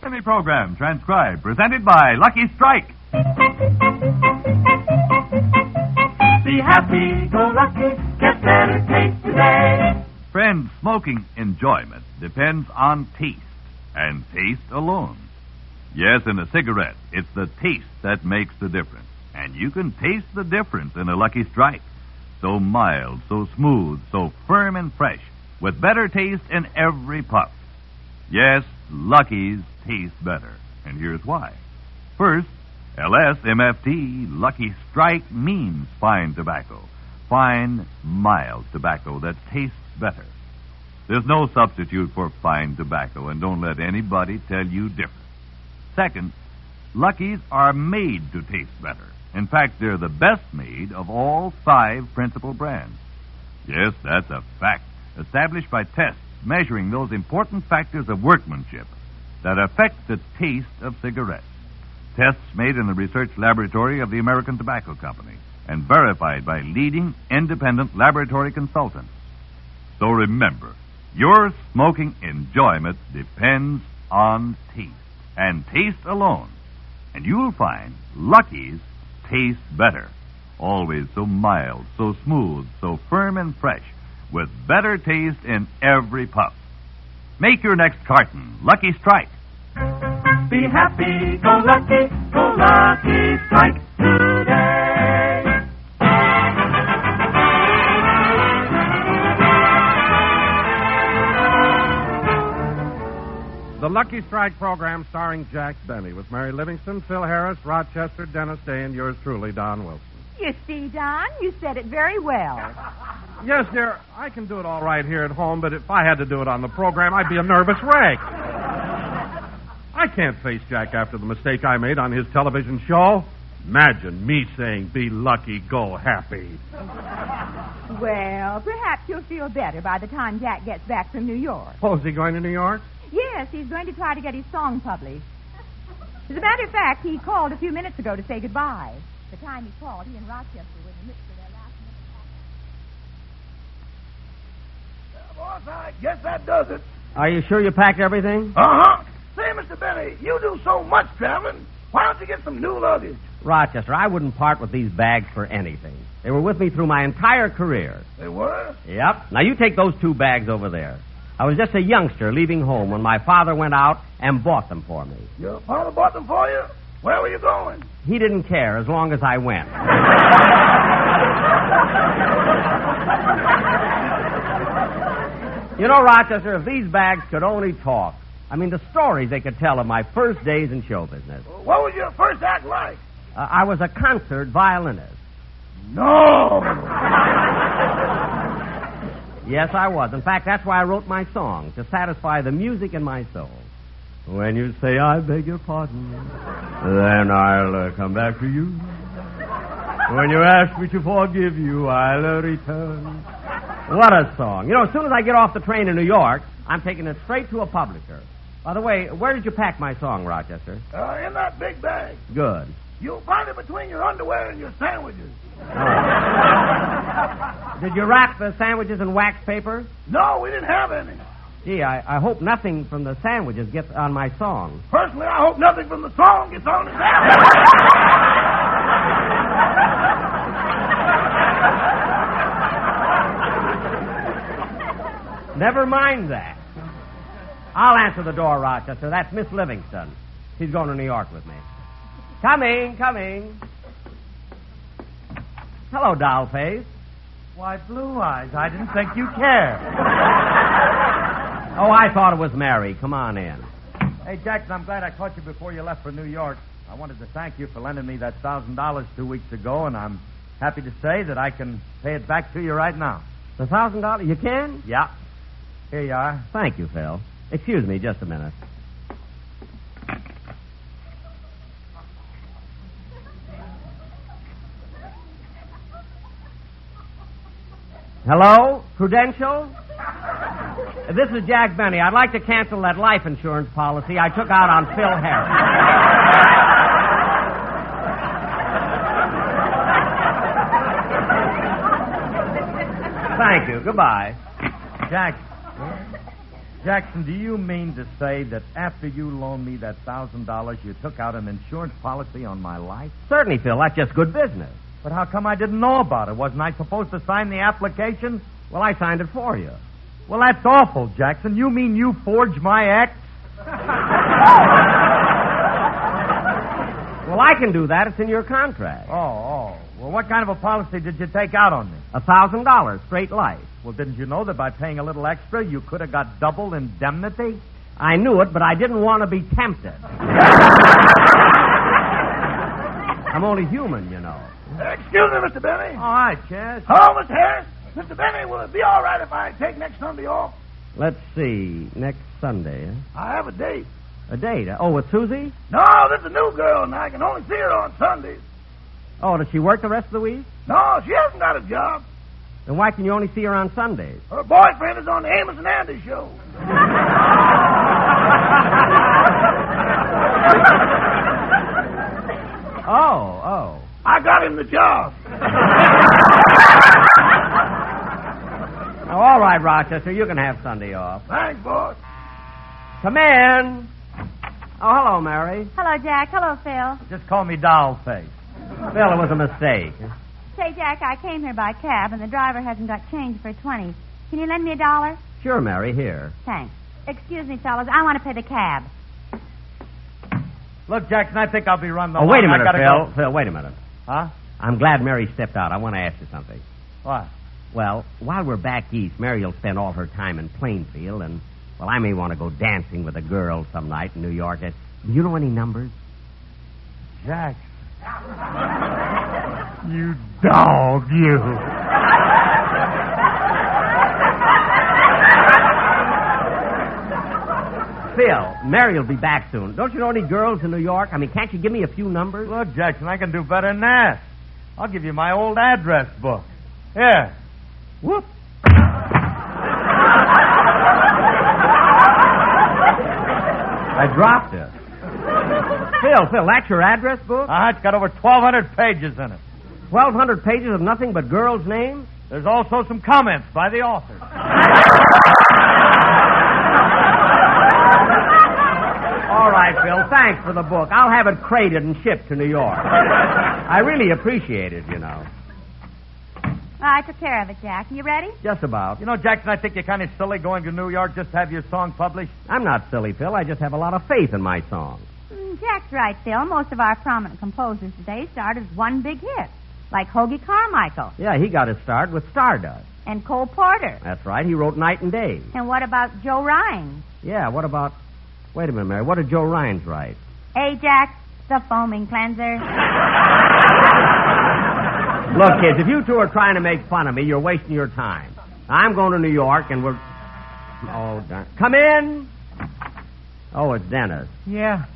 Semi-program transcribed, presented by Lucky Strike. Be happy, go lucky, get better taste today. Friends, smoking enjoyment depends on taste, and taste alone. Yes, in a cigarette, it's the taste that makes the difference. And you can taste the difference in a Lucky Strike. So mild, so smooth, so firm and fresh, with better taste in every puff. Yes, Lucky's taste better, and here's why. First, LSMFT, Lucky Strike, means fine tobacco. Fine, mild tobacco that tastes better. There's no substitute for fine tobacco, and don't let anybody tell you different. Second, Lucky's are made to taste better. In fact, they're the best made of all 5 principal brands. Yes, that's a fact, established by tests measuring those important factors of workmanship that affect the taste of cigarettes. Tests made in the research laboratory of the American Tobacco Company and verified by leading independent laboratory consultants. So remember, your smoking enjoyment depends on taste, and taste alone. And you'll find Lucky's taste better. Always so mild, so smooth, so firm and fresh, with better taste in every puff. Make your next carton Lucky Strike. Be happy, go lucky strike today. The Lucky Strike program starring Jack Benny with Mary Livingston, Phil Harris, Rochester, Dennis Day, and yours truly, Don Wilson. You see, Don, you said it very well. Yes, dear, I can do it all right here at home, but if I had to do it on the program, I'd be a nervous wreck. I can't face Jack after the mistake I made on his television show. Imagine me saying, be lucky, go happy. Well, perhaps you'll feel better by the time Jack gets back from New York. Oh, is he going to New York? Yes, he's going to try to get his song published. As a matter of fact, he called a few minutes ago to say goodbye. The time he called, he and Rochester were in the midst of their last minute. Boss, I guess that does it. Are you sure you packed everything? Uh-huh. Say, Mr. Benny, you do so much traveling. Why don't you get some new luggage? Rochester, I wouldn't part with these bags for anything. They were with me through my entire career. They were? Yep. Now, you take those 2 bags over there. I was just a youngster leaving home when my father went out and bought them for me. Your father bought them for you? Where were you going? He didn't care as long as I went. You know, Rochester, if these bags could only talk. I mean, the stories they could tell of my first days in show business. What was your first act like? I was a concert violinist. No! Yes, I was. In fact, that's why I wrote my song, to satisfy the music in my soul. When you say, I beg your pardon, then I'll come back to you. When you ask me to forgive you, I'll return. What a song. You know, as soon as I get off the train in New York, I'm taking it straight to a publisher. By the way, where did you pack my song, Rochester? In that big bag. Good. You'll find it between your underwear and your sandwiches. Did you wrap the sandwiches in wax paper? No, we didn't have any. Gee, I hope nothing from the sandwiches gets on my song. Personally, I hope nothing from the song gets on his album. Never mind that. I'll answer the door, Rochester. That's Miss Livingston. She's going to New York with me. Coming. Hello, Dollface. Why, Blue Eyes, I didn't think you cared. Oh, I thought it was Mary. Come on in. Hey, Jackson, I'm glad I caught you before you left for New York. I wanted to thank you for lending me that $1,000 2 weeks ago, and I'm happy to say that I can pay it back to you right now. The $1,000? You can? Yeah. Here you are. Thank you, Phil. Excuse me just a minute. Hello? Prudential? This is Jack Benny. I'd like to cancel that life insurance policy I took out on Phil Harris. Thank you. Goodbye. Jack, Jackson, do you mean to say that after you loaned me that $1,000, you took out an insurance policy on my life? Certainly, Phil. That's just good business. But how come I didn't know about it? Wasn't I supposed to sign the application? Well, I signed it for you. Well, that's awful, Jackson. You mean you forged my X? Well, I can do that. It's in your contract. Oh. Well, what kind of a policy did you take out on me? $1,000, straight life. Well, didn't you know that by paying a little extra, you could have got double indemnity? I knew it, but I didn't want to be tempted. I'm only human, you know. Excuse me, Mr. Benny. All right, Chaz. Hello, Mr. Harris. Mr. Benny, will it be all right if I take next Sunday off? Let's see. Next Sunday, huh? I have a date. A date? Oh, with Susie? No, this is a new girl, and I can only see her on Sundays. Oh, does she work the rest of the week? No, she hasn't got a job. Then why can you only see her on Sundays? Her boyfriend is on the Amos and Andy show. Oh. I got him the job. Oh, all right, Rochester, you can have Sunday off. Thanks, boss. Come in. Oh, hello, Mary. Hello, Jack. Hello, Phil. Just call me Dollface. Phil, it was a mistake. Say, Jack, I came here by cab, and the driver hasn't got change for 20. Can you lend me $1? Sure, Mary, here. Thanks. Excuse me, fellas. I want to pay the cab. Look, Jackson, I think I'll be running Oh, wait a along. minute, I gotta Phil. go. Phil, wait a minute. Huh? I'm glad Mary stepped out. I want to ask you something. What? Well, while we're back east, Mary will spend all her time in Plainfield, and, well, I may want to go dancing with a girl some night in New York. Do you know any numbers? Jack. You dog, you. Phil, Mary will be back soon. Don't you know any girls in New York? I mean, can't you give me a few numbers? Look, Jackson, I can do better than that. I'll give you my old address book. Here. Whoop. I dropped it. Phil, that's your address book? It's got over 1,200 pages in it. 1,200 pages of nothing but girls' names? There's also some comments by the author. All right, Phil, thanks for the book. I'll have it crated and shipped to New York. I really appreciate it, you know. I took care of it, Jack. You ready? Just about. You know, Jackson, I think you're kind of silly going to New York just to have your song published. I'm not silly, Phil. I just have a lot of faith in my songs. Jack's right, Phil. Most of our prominent composers today started with one big hit, like Hoagie Carmichael. Yeah, he got his start with Stardust. And Cole Porter. That's right. He wrote Night and Day. And what about Joe Rhines? Yeah, what about... Wait a minute, Mary. What did Joe Rhines write? Ajax, the foaming cleanser. Look, kids, if you two are trying to make fun of me, you're wasting your time. I'm going to New York, and we're... Oh, darn... Come in! Oh, it's Dennis. Yeah.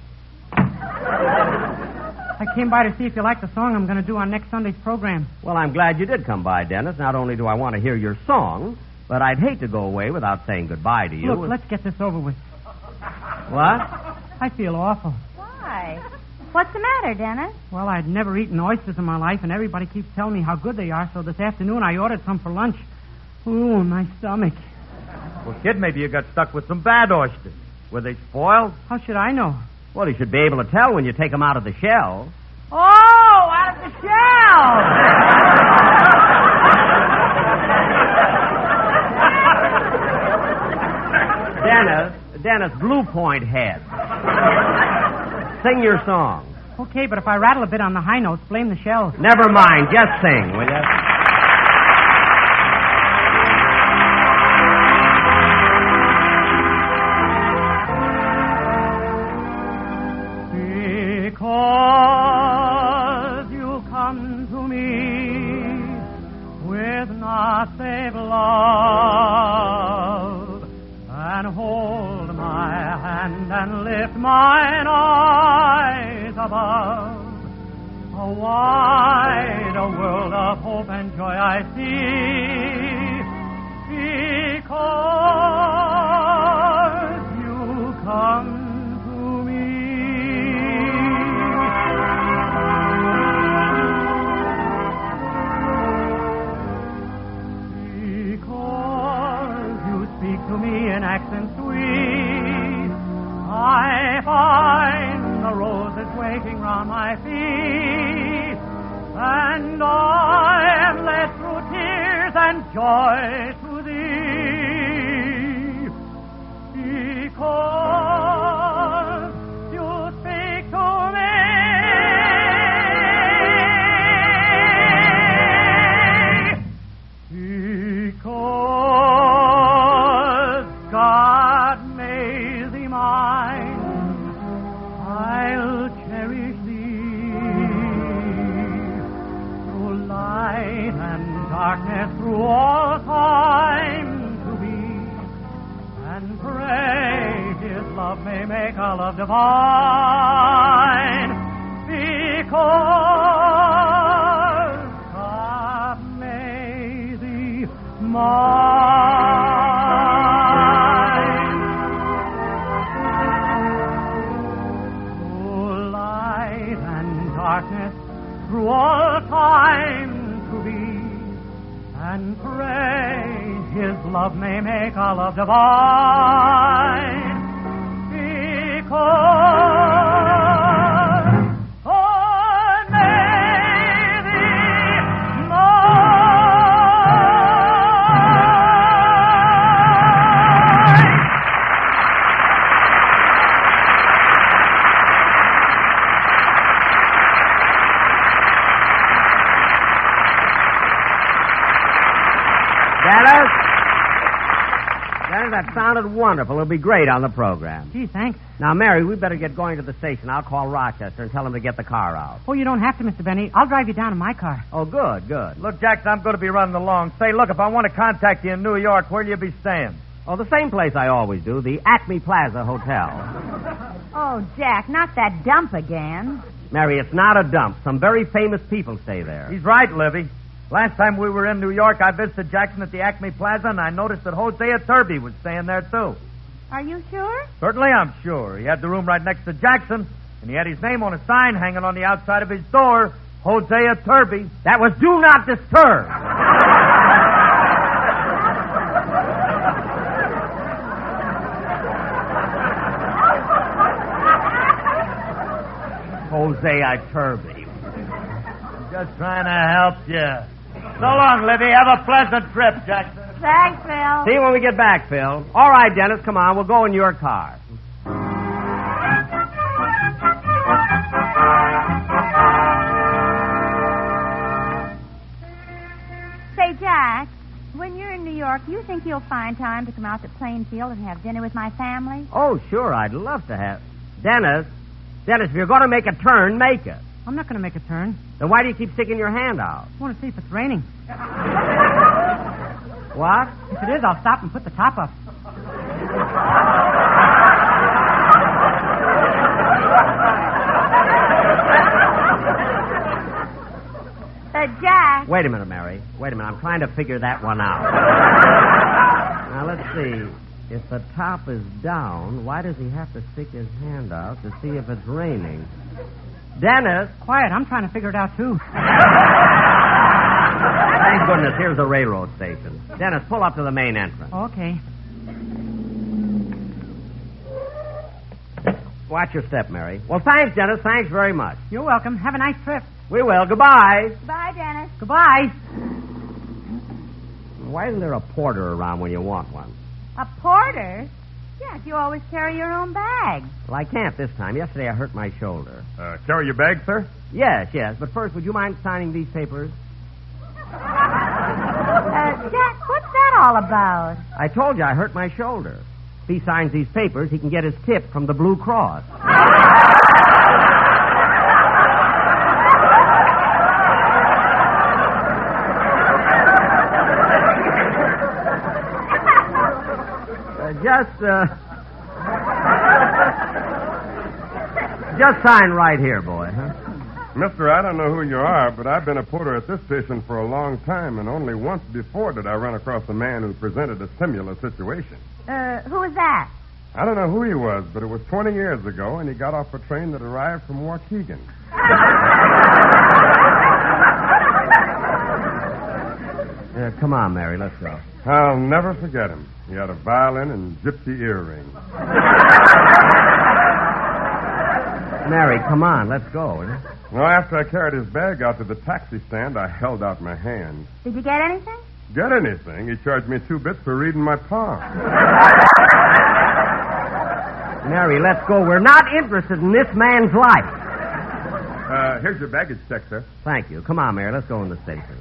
I came by to see if you like the song I'm going to do on next Sunday's program. Well, I'm glad you did come by, Dennis. Not only do I want to hear your song, but I'd hate to go away without saying goodbye to you. Look, let's get this over with. What? I feel awful. Why? What's the matter, Dennis? Well, I'd never eaten oysters in my life, and everybody keeps telling me how good they are, so this afternoon I ordered some for lunch. Ooh, my stomach. Well, kid, maybe you got stuck with some bad oysters. Were they spoiled? How should I know? Well, you should be able to tell when you take them out of the shell. Oh, out of the shell! Dennis, Blue Point Head. Sing your song. Okay, but if I rattle a bit on the high notes, blame the shells. Never mind, just sing, will you? Because you come to me with not save love, and hold my hand and lift mine eyes above, a wide world of hope and joy I see, because you come to me. Because you speak to me in accents sweet, waiting round my feet, and I am led through tears and joy to thee, because you speak to me. Because God made thee mine, I'll cherish thee through light and darkness, through all time to be, and pray His love may make our love divine. Because God made thee mine. Through light and darkness, through all time to be, and pray His love may make our love divine. Because God made thee mine. Dennis, that sounded wonderful. It'll be great on the program. Gee, thanks. Now, Mary, we better get going to the station. I'll call Rochester and tell him to get the car out. Oh, you don't have to, Mr. Benny. I'll drive you down in my car. Oh, good, good. Look, Jackson, I'm going to be running along. Say, look, if I want to contact you in New York, where'll you be staying? Oh, the same place I always do, the Acme Plaza Hotel. Oh, Jack, not that dump again. Mary, it's not a dump. Some very famous people stay there. He's right, Livy. Last time we were in New York, I visited Jackson at the Acme Plaza, and I noticed that Hosea Turby was staying there, too. Are you sure? Certainly, I'm sure. He had the room right next to Jackson, and he had his name on a sign hanging on the outside of his door, Hosea Turby. That was Do Not Disturb. Hosea Turby. I'm just trying to help you. So long, Livy. Have a pleasant trip, Jackson. Thanks, Phil. See you when we get back, Phil. All right, Dennis, come on. We'll go in your car. Say, Jack, when you're in New York, do you think you'll find time to come out to Plainfield and have dinner with my family? Oh, sure. I'd love to have. Dennis, if you're going to make a turn, make it. I'm not going to make a turn. Then why do you keep sticking your hand out? I want to see if it's raining. What? If it is, I'll stop and put the top up. Jack. Wait a minute, Mary. Wait a minute. I'm trying to figure that one out. Now, let's see. If the top is down, why does he have to stick his hand out to see if it's raining? Dennis! Quiet. I'm trying to figure it out, too. Thank goodness, here's the railroad station. Dennis, pull up to the main entrance. Okay. Watch your step, Mary. Well, thanks, Dennis. Thanks very much. You're welcome. Have a nice trip. We will. Goodbye. Bye, Dennis. Goodbye. Why isn't there a porter around when you want one? A porter? Jack, you always carry your own bag. Well, I can't this time. Yesterday I hurt my shoulder. Carry your bag, sir? Yes. But first, would you mind signing these papers? Jack, what's that all about? I told you I hurt my shoulder. If he signs these papers, he can get his tip from the Blue Cross. Just sign right here, boy, huh? Mister, I don't know who you are, but I've been a porter at this station for a long time, and only once before did I run across a man who presented a similar situation. Who was that? I don't know who he was, but it was 20 years ago, and he got off a train that arrived from Waukegan. Come on, Mary, let's go. I'll never forget him. He had a violin and gypsy earrings. Mary, come on, let's go. Well, after I carried his bag out to the taxi stand, I held out my hand. Did you get anything? Get anything? He charged me 2 bits for reading my palm. Mary, let's go. We're not interested in this man's life. Here's your baggage check, sir. Thank you. Come on, Mary, let's go in the station.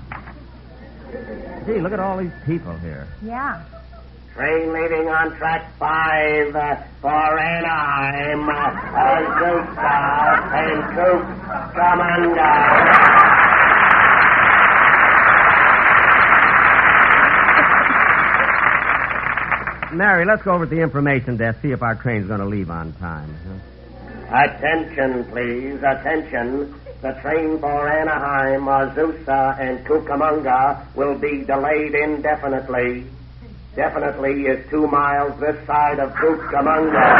Gee, look at all these people here. Yeah. Train leaving on track 5 for Anaheim. Azusa and Cucamonga. Mary, let's go over to the information desk, see if our train's going to leave on time. Attention, please. Attention. The train for Anaheim, Azusa, and Cucamonga will be delayed indefinitely. Definitely is 2 miles this side of Cucamonga.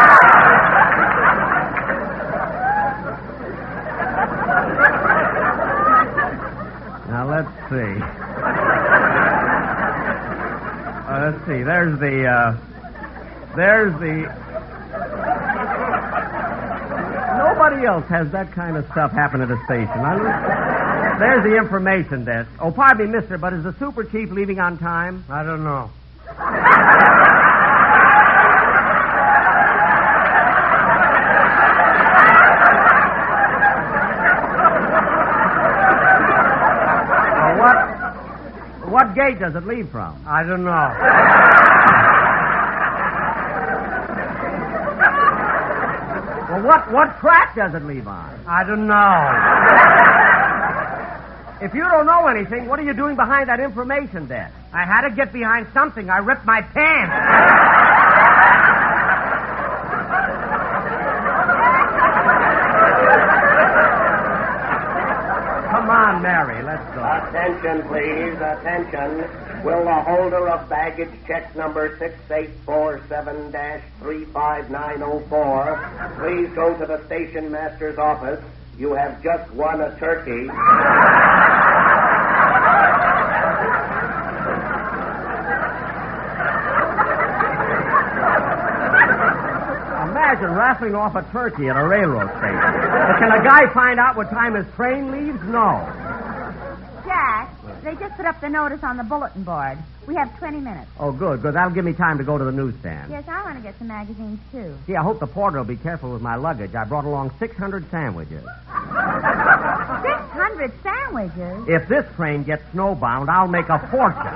Now, let's see. Let's see. There's the... Nobody else has that kind of stuff happen at a station. There's the information desk. Oh, pardon me, mister, but is the super chief leaving on time? I don't know. What gate does it leave from? I don't know. Well, what track does it leave on? I don't know. If you don't know anything, what are you doing behind that information desk? I had to get behind something. I ripped my pants. Come on, Mary, let's go. Attention, please. Attention. Will the holder of baggage check number 6847-35904 please go to the station master's office? You have just won a turkey. Imagine raffling off a turkey at a railroad station. But can a guy find out what time his train leaves? No. Jack, they just put up the notice on the bulletin board. We have 20 minutes. Oh, good. That'll give me time to go to the newsstand. Yes, I want to get some magazines, too. Gee, I hope the porter will be careful with my luggage. I brought along 600 sandwiches. 600 sandwiches? If this train gets snowbound, I'll make a fortune.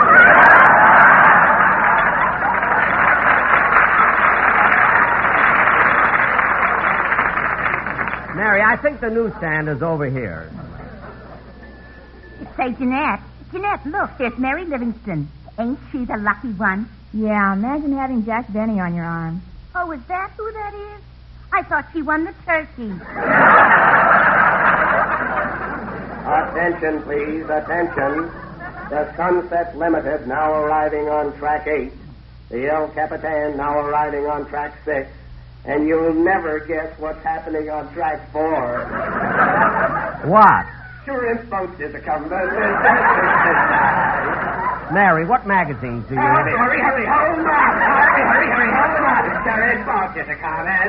Mary, I think the newsstand is over here. Say, Jeanette. Jeanette, look, there's Mary Livingston. Ain't she the lucky one? Yeah, imagine having Jack Benny on your arm. Oh, is that who that is? I thought she won the turkey. Attention, please. Attention. The Sunset Limited now arriving on track 8. The El Capitan now arriving on track 6. And you'll never guess what's happening on track 4. What? Shrimp boats is a coming. Mary, what magazines do you have? Hurry, hold on. Hurry, hold on. Shrimp boats is a coming.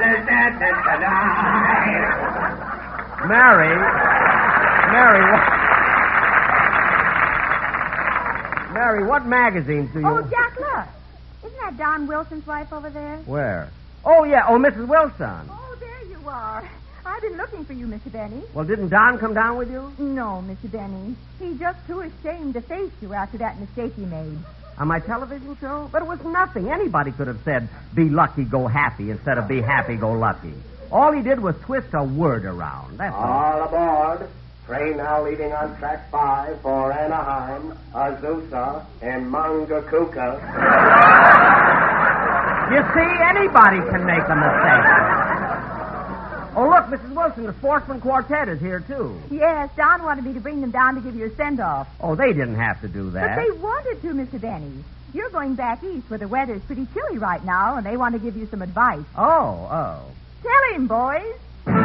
Mary, what magazines do you... Oh, Jack, look. Isn't that Don Wilson's wife over there? Where? Oh, yeah. Oh, Mrs. Wilson. Oh, there you are. I've been looking for you, Mr. Benny. Well, didn't Don come down with you? No, Mr. Benny. He's just too ashamed to face you after that mistake he made. On my television show? But it was nothing. Anybody could have said, be lucky, go happy, instead of be happy, go lucky. All he did was twist a word around. That's all. All aboard. Train now leaving on track 5 for Anaheim, Azusa, and Mangakuka. You see, anybody can make a mistake. Oh, look, Mrs. Wilson, the Sportsman Quartet is here, too. Yes, Don wanted me to bring them down to give you a send-off. Oh, they didn't have to do that. But they wanted to, Mr. Benny. You're going back east where the weather's pretty chilly right now, and they want to give you some advice. Oh. Tell him, boys.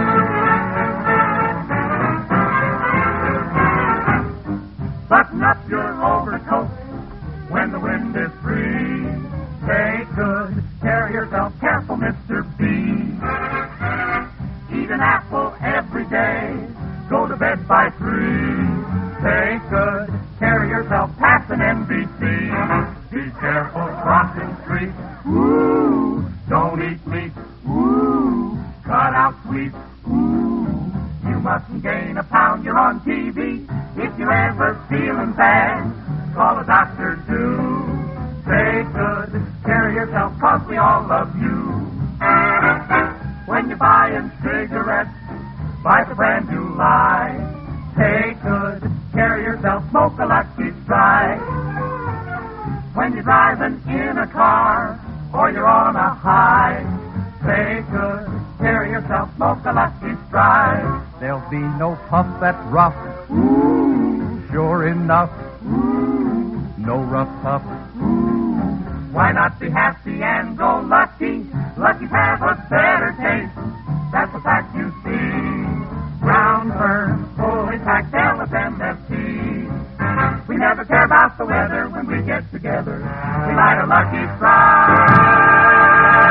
Button up your overcoat when the wind is free. Take good care of yourself. Careful, Mr. B. eat an apple every day. Go to bed by 3. Take good care of yourself, past an NBC. Be careful crossing streets. Ooh, don't eat meat. Ooh, cut out sweets. Ooh, you mustn't gain a pound. You're on TV. If you're ever feeling bad, call a doctor too. Take good care of yourself, 'cause we all love you. When you're buying cigarettes, buy the brand new Light. Take good care of yourself, smoke a Lucky Strike. When you're driving in a car or you're on a high, take good care of yourself, smoke a Lucky Strike. There'll be no puff that's rough. Ooh, sure enough. Ooh, no rough puff. Ooh, why not be happy and go lucky? Lucky's have a better taste. That's a fact you see. Brown fern, fully packed, tell us MFT. We never care about the weather when we get together. We light a Lucky Strike.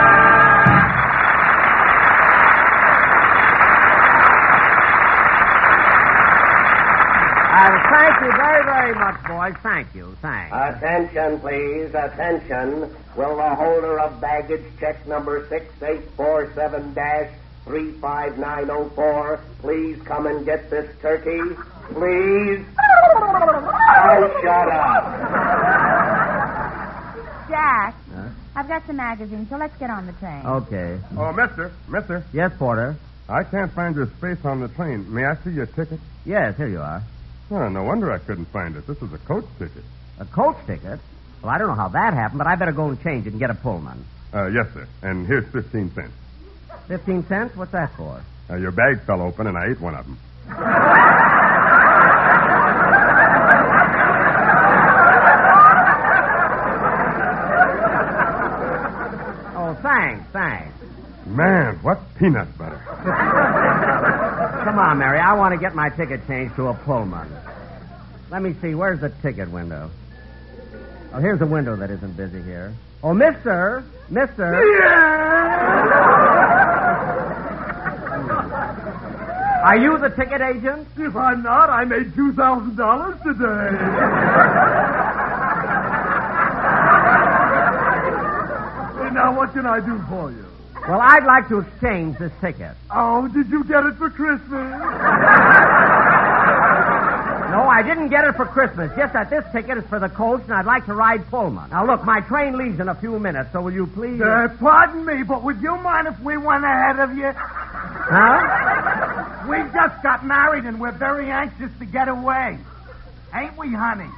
Thank you very, very much, boys. Thank you. Thanks. Attention, please. Attention. Will the holder of baggage check number 6847-35904 please come and get this turkey? Please? Oh, shut up. Jack, I've got some magazines, so let's get on the train. Okay. Oh, mister. Yes, Porter? I can't find your space on the train. May I see your ticket? Yes, here you are. Oh, no wonder I couldn't find it. This is a coach ticket. A coach ticket? Well, I don't know how that happened, but I better go and change it and get a Pullman. Yes, sir. And here's 15 cents. 15 cents? What's that for? Your bag fell open, and I ate one of them. Oh, thanks. Man, what peanut butter. Come on, Mary. I want to get my ticket changed to a Pullman. Let me see. Where's the ticket window? Oh, here's a window that isn't busy here. Oh, mister. Are you the ticket agent? If I'm not, I made $2,000 today. Now, what can I do for you? Well, I'd like to exchange this ticket. Oh, did you get it for Christmas? No, I didn't get it for Christmas. Just that this ticket is for the coach, and I'd like to ride Pullman. Now, look, my train leaves in a few minutes, so will you please... Pardon me, but would you mind if we went ahead of you? Huh? We just got married, and we're very anxious to get away. Ain't we, honey?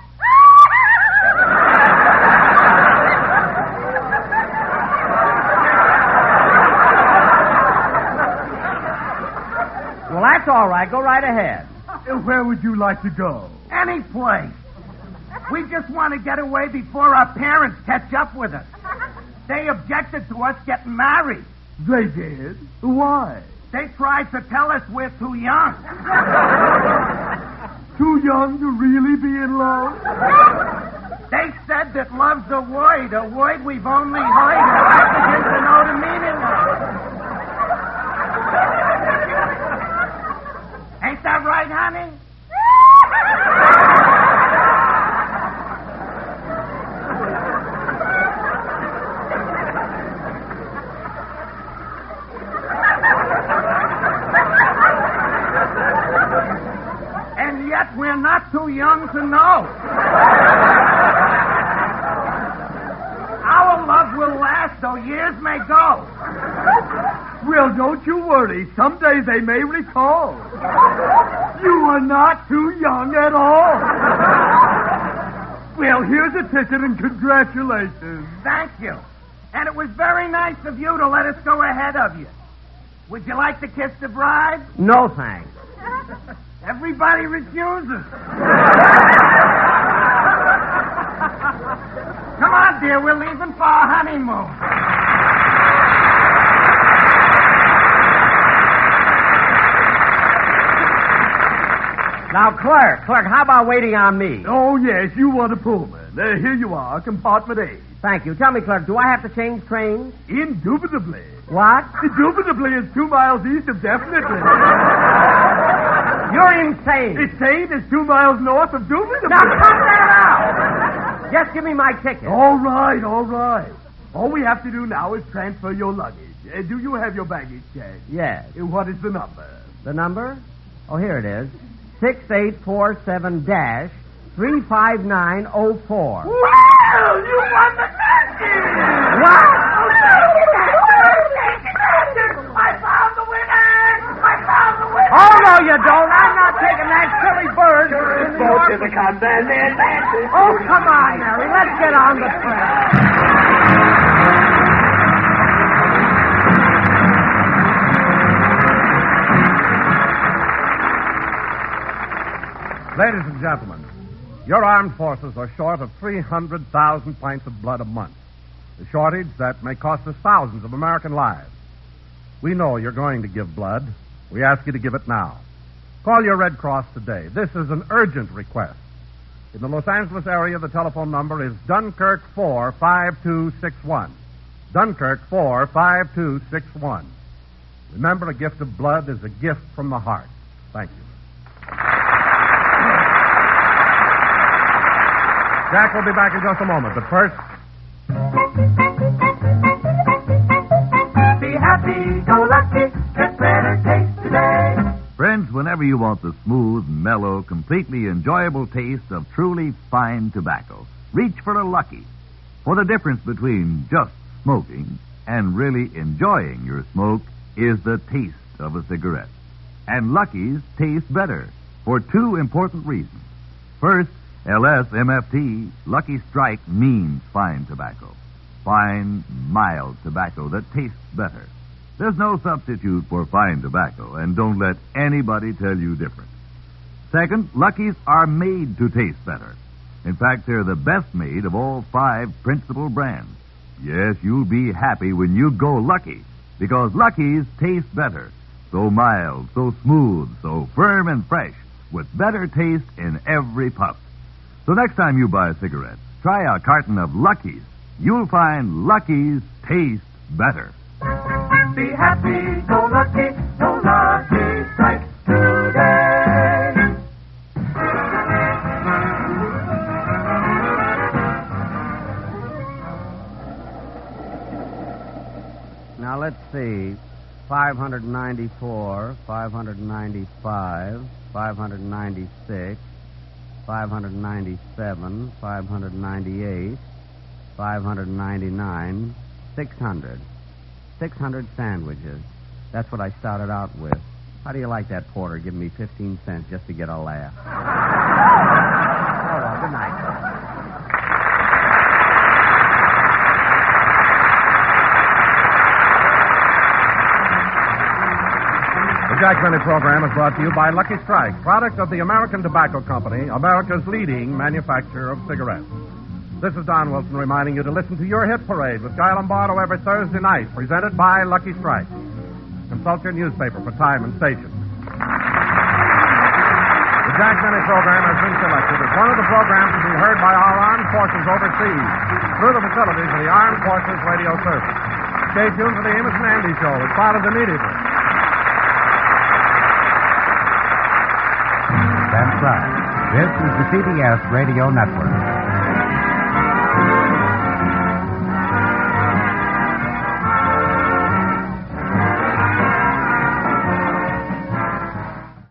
Well, that's all right. Go right ahead. Where would you like to go? Any place. We just want to get away before our parents catch up with us. They objected to us getting married. They did? Why? They tried to tell us we're too young. Too young to really be in love? They said that love's a word we've only heard and I begin to know the meaning of. Ain't that right, honey? And yet we're not too young to know. Our love will last, though years may go. Well, don't you worry. Someday they may recall. You are not too young at all. Well, here's a ticket and congratulations. Thank you. And it was very nice of you to let us go ahead of you. Would you like to kiss the bride? No, thanks. Everybody refuses. Come on, dear. We're leaving for our honeymoon. Now, Clerk, how about waiting on me? Oh, yes, you want a Pullman. Here you are, compartment 8. Thank you. Tell me, clerk, do I have to change trains? Indubitably. What? Indubitably is 2 miles east of definitely. You're insane. Insane is 2 miles north of Indubitably. Now, cut that out. Just give me my ticket. All right. All we have to do now is transfer your luggage. Do you have your baggage tag? Yes. What is the number? The number? Oh, here it is. 6847-35904. Well, you won the matches! What? I found the winner! Oh, no, you don't. I'm not taking that silly bird. Go to the combat man. Oh, come on, Mary. Let's get on the train. Ladies and gentlemen, your armed forces are short of 300,000 pints of blood a month. A shortage that may cost us thousands of American lives. We know you're going to give blood. We ask you to give it now. Call your Red Cross today. This is an urgent request. In the Los Angeles area, the telephone number is Dunkirk 45261. Dunkirk 45261. Remember, a gift of blood is a gift from the heart. Thank you. Jack will be back in just a moment, but first... Be happy, go lucky, get better taste today. Friends, whenever you want the smooth, mellow, completely enjoyable taste of truly fine tobacco, reach for a Lucky. For the difference between just smoking and really enjoying your smoke is the taste of a cigarette. And Lucky's taste better for 2 important reasons. First, LSMFT, Lucky Strike, means fine tobacco. Fine, mild tobacco that tastes better. There's no substitute for fine tobacco, and don't let anybody tell you different. Second, Lucky's are made to taste better. In fact, they're the best made of all 5 principal brands. Yes, you'll be happy when you go Lucky, because Lucky's taste better. So mild, so smooth, so firm and fresh, with better taste in every puff. So next time you buy a cigarette, try a carton of Lucky's. You'll find Lucky's taste better. Be happy, go lucky strike today. Now, let's see. 594, 595, 596, 597, 598, 599, 600. 600 sandwiches. That's what I started out with. How do you like that, Porter, giving me 15 cents just to get a laugh? Oh, well, good night. The Jack Benny program is brought to you by Lucky Strike, product of the American Tobacco Company, America's leading manufacturer of cigarettes. This is Don Wilson reminding you to listen to Your Hit Parade with Guy Lombardo every Thursday night, presented by Lucky Strike. Consult your newspaper for time and station. The Jack Benny program has been selected as one of the programs to be heard by our armed forces overseas through the facilities of the Armed Forces Radio Service. Stay tuned for the Amos and Andy Show, which follows immediately. That's right. This is the CBS Radio Network.